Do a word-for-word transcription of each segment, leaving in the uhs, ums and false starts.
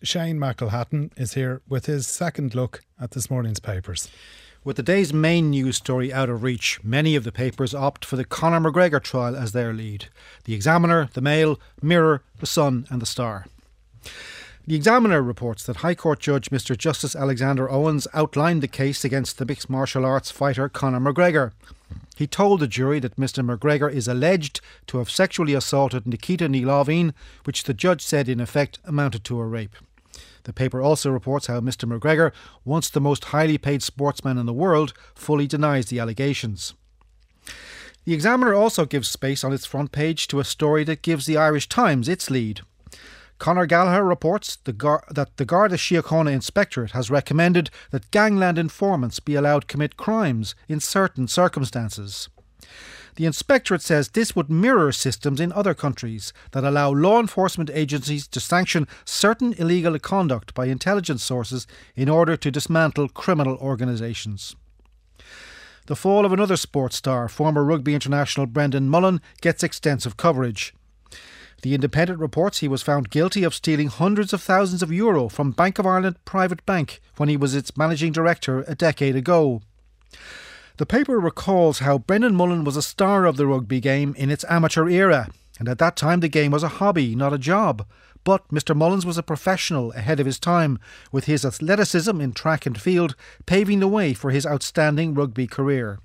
Shane McElhatton is here with his second look at this morning's papers. With the day's main news story out of reach, many of the papers opt for the Conor McGregor trial as their lead. The Examiner, the Mail, Mirror, the Sun and the Star. The Examiner reports that High Court Judge Mister Justice Alexander Owens outlined the case against the mixed martial arts fighter Conor McGregor. He told the jury that Mister McGregor is alleged to have sexually assaulted Nikita Nilovin, which the judge said in effect amounted to a rape. The paper also reports how Mister McGregor, once the most highly paid sportsman in the world, fully denies the allegations. The Examiner also gives space on its front page to a story that gives the Irish Times its lead. Conor Gallagher reports the Gar- that the Garda Síochána Inspectorate has recommended that gangland informants be allowed to commit crimes in certain circumstances. The Inspectorate says this would mirror systems in other countries that allow law enforcement agencies to sanction certain illegal conduct by intelligence sources in order to dismantle criminal organisations. The fall of another sports star, former rugby international Brendan Mullen, gets extensive coverage. The Independent reports he was found guilty of stealing hundreds of thousands of euro from Bank of Ireland Private Bank when he was its managing director a decade ago. The paper recalls how Brendan Mullen was a star of the rugby game in its amateur era, and at that time the game was a hobby, not a job. But Mister Mullins was a professional ahead of his time, with his athleticism in track and field paving the way for his outstanding rugby career.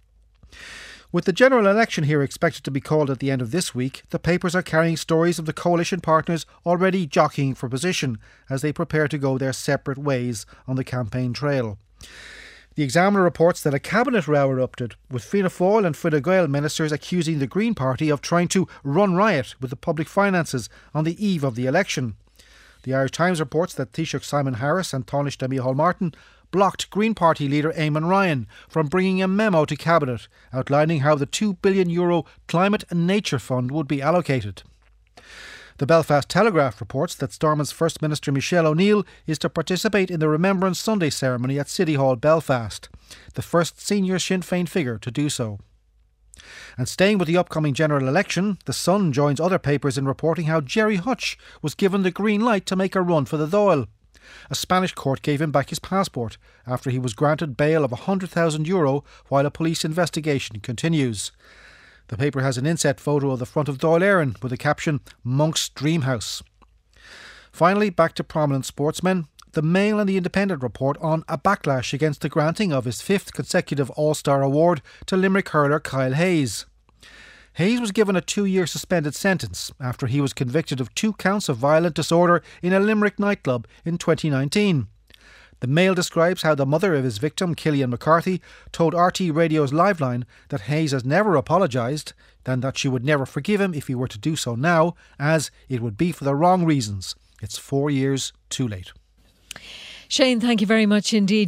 With the general election here expected to be called at the end of this week, the papers are carrying stories of the coalition partners already jockeying for position as they prepare to go their separate ways on the campaign trail. The Examiner reports that a cabinet row erupted, with Fianna Fáil and Fine Gael ministers accusing the Green Party of trying to run riot with the public finances on the eve of the election. The Irish Times reports that Taoiseach Simon Harris and Tánaiste Micheál Martin blocked Green Party leader Eamon Ryan from bringing a memo to Cabinet outlining how the two billion euro Climate and Nature Fund would be allocated. The Belfast Telegraph reports that Stormont's First Minister Michelle O'Neill is to participate in the Remembrance Sunday ceremony at City Hall, Belfast, the first senior Sinn Féin figure to do so. And staying with the upcoming general election, The Sun joins other papers in reporting how Gerry Hutch was given the green light to make a run for the Dáil. A Spanish court gave him back his passport after he was granted bail of one hundred thousand euro while a police investigation continues. The paper has an inset photo of the front of Dáil Éireann with the caption, Monk's Dream House. Finally, back to prominent sportsmen. The Mail and the Independent report on a backlash against the granting of his fifth consecutive All-Star award to Limerick hurler Kyle Hayes. Hayes was given a two-year suspended sentence after he was convicted of two counts of violent disorder in a Limerick nightclub in twenty nineteen. The Mail describes how the mother of his victim, Killian McCarthy, told R T Radio's Liveline that Hayes has never apologised, and that she would never forgive him if he were to do so now, as it would be for the wrong reasons. It's four years too late. Shane, thank you very much indeed.